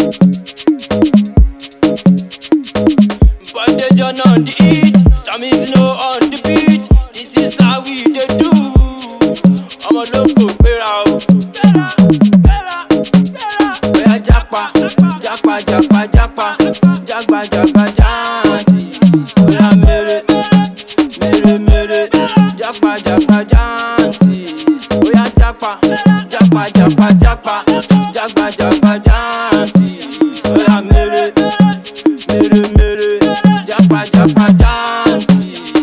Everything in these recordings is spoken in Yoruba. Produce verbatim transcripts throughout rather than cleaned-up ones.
Bondajon on the heat, Stormy Snow on the beat. This is how we dey do. Ọmọ lóko gbéra o. Oya japa, japa, japa, japa, jagba, jagba, janti. Oya mere, mere, mere, japa, japa, janti. Oya japa, japa, japa, japa, jagba, jagba, janti. Oya mere, mere, mere, japa, japa, janti.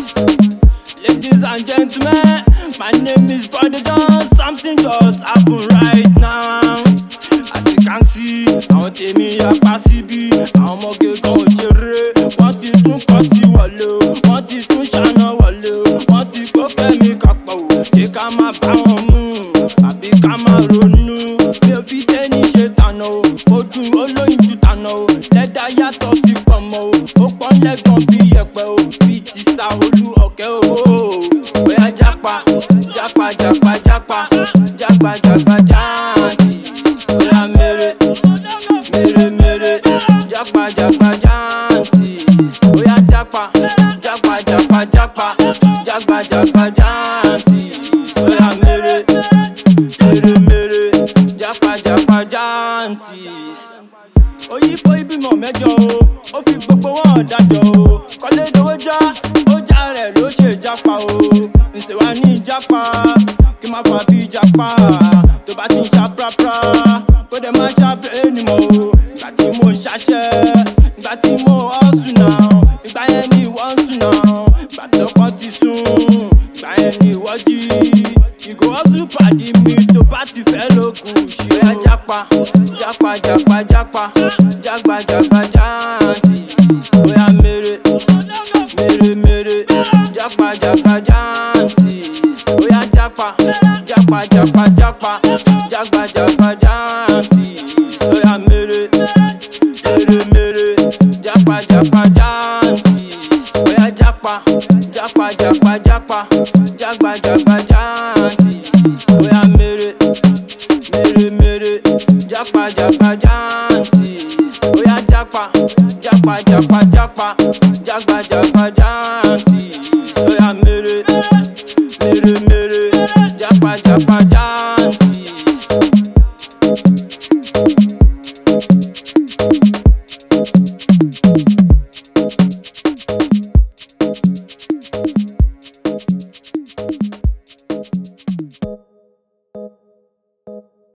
Ladies and gentlemen, my name is Bondajon. Something just happened right now. As you can see, àwọn tèmi apá síbí, àwọn ọmọge kan ò ṣeré. Wọ́n ti tún kọ́ sí wọlé o, wọ́n ti tún ṣáná wọlé o, wọ́n ti kó kẹ́mi kápọ̀ o. Ṣé ká má bá wọn mú àbí ká má ronú? Mi ò fi tẹ́ni ṣe tànà o, ó dùn olóyin ju tànà o. Lẹ́dà yàtọ̀ sí pọ̀mọ́ o, ó pọ́n lẹ́gàn bí yẹ̀pẹ̀ o, bí ti Ṣàolú ọ̀kẹ́ o. Oya japa, japa, japa, japa, jagba, jagba, janti. Oya mere, mere, mere, japa, japa, janti. Oya japa, japa, japa, japa, jagba, jagba, janti. Oya mere, mere, mere, japa, japa, janti. Oyinbo ìbímọ mẹ́jọ o, ó fi gbogbo wọn dájọ́ o. Kọ́lé dowó já, ó já rẹ̀ ló ṣe japa o. Ǹṣe wá ní japa, kí má fà bí japa. Tó bá ti ń ṣá prapra, kó dẹ̀ má ṣá bẹ́ẹ̀ni mọ́ o. Ìgbà tí mo ń ṣaṣẹ́, ìgbà tí mo hustle now, ìgbà yẹn ni wọ́n ń sùn now. Ìgbà tọ́kọ ti sùn, ìgbà yẹn ni wọ́n jí. Ìgò hustle pàdé mi tó bá ti fẹ́ lókun ṣe. Oya japa, japa, japa, japa, jagba, jagba, janti. Oya mere, mere, mere, japa, japa, janti. Oya japa, japa, japa, japa, jagba, jagba, janti. Oya mere, mere, mere, japa, japa, janti. Oya japa, japa, japa, japa, jagba, jagba, janti. Oya mere, mere, mere, japa, japa, janti. Oya japa, japa, japa, japa, jagba, jagba,